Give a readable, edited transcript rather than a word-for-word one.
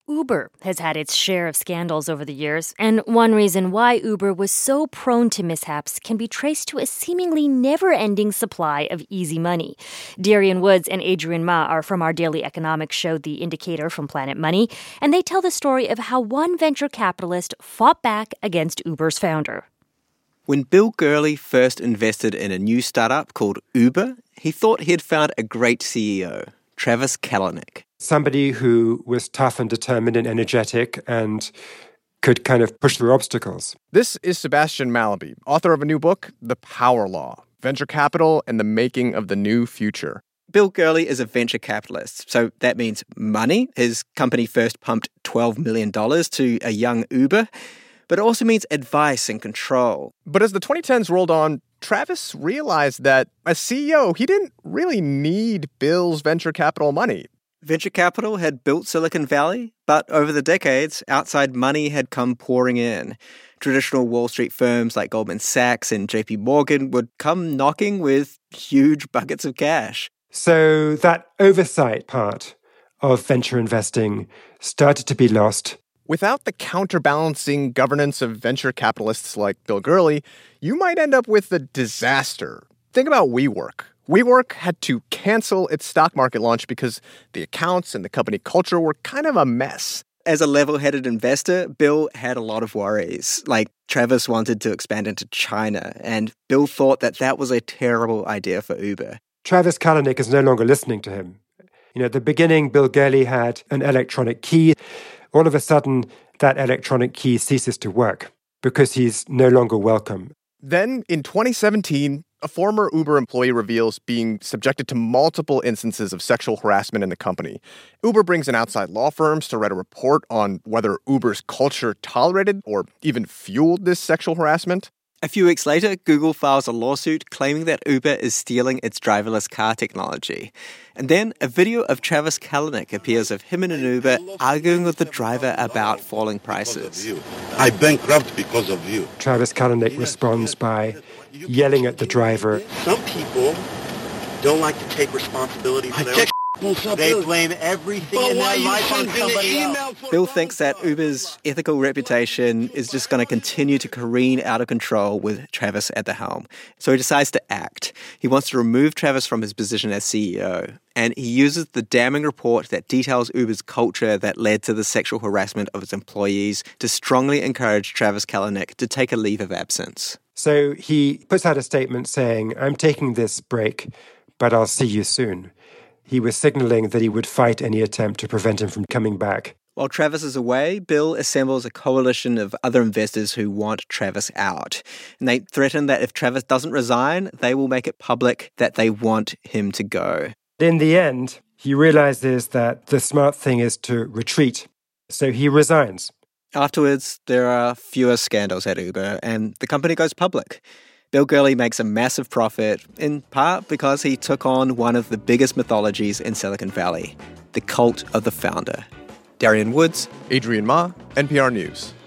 Uber has had its share of scandals over the years, and one reason why Uber was so prone to mishaps can be traced to a seemingly never-ending supply of easy money. Darian Woods and Adrian Ma are from our daily economics show The Indicator from Planet Money, and they tell the story of how one venture capitalist fought back against Uber's founder. When Bill Gurley first invested in a new startup called Uber, he thought he had found a great CEO, Travis Kalanick. Somebody who was tough and determined and energetic and could kind of push through obstacles. This is Sebastian Mallaby, author of a new book, The Power Law, Venture Capital and the Making of the New Future. Bill Gurley is a venture capitalist, so that means money. His company first pumped $12 million to a young Uber, but it also means advice and control. But as the 2010s rolled on, Travis realized that as CEO, he didn't really need Bill's venture capital money. Venture capital had built Silicon Valley, but over the decades, outside money had come pouring in. Traditional Wall Street firms like Goldman Sachs and JP Morgan would come knocking with huge buckets of cash. So that oversight part of venture investing started to be lost. Without the counterbalancing governance of venture capitalists like Bill Gurley, you might end up with a disaster. Think about WeWork. WeWork had to cancel its stock market launch because the accounts and the company culture were kind of a mess. As a level-headed investor, Bill had a lot of worries. Like, Travis wanted to expand into China, and Bill thought that that was a terrible idea for Uber. Travis Kalanick is no longer listening to him. At the beginning, Bill Gurley had an electronic key. All of a sudden, that electronic key ceases to work because he's no longer welcome. Then, in 2017, a former Uber employee reveals being subjected to multiple instances of sexual harassment in the company. Uber brings in outside law firms to write a report on whether Uber's culture tolerated or even fueled this sexual harassment. A few weeks later, Google files a lawsuit claiming that Uber is stealing its driverless car technology. And then a video of Travis Kalanick appears of him in an Uber arguing with the driver about falling prices. I bankrupt because of you. Travis Kalanick responds by yelling at the driver. Some people don't like to take responsibility for their They blame everything in their life on somebody else. Bill thinks that Uber's ethical reputation is just going to continue to careen out of control with Travis at the helm. So he decides to act. He wants to remove Travis from his position as CEO. And he uses the damning report that details Uber's culture that led to the sexual harassment of its employees to strongly encourage Travis Kalanick to take a leave of absence. So he puts out a statement saying, "I'm taking this break, but I'll see you soon." He was signaling that he would fight any attempt to prevent him from coming back. While Travis is away, Bill assembles a coalition of other investors who want Travis out. And they threaten that if Travis doesn't resign, they will make it public that they want him to go. In the end, he realizes that the smart thing is to retreat. So he resigns. Afterwards, there are fewer scandals at Uber, and the company goes public. Bill Gurley makes a massive profit, in part because he took on one of the biggest mythologies in Silicon Valley, the cult of the founder. Darian Woods, Adrian Ma, NPR News.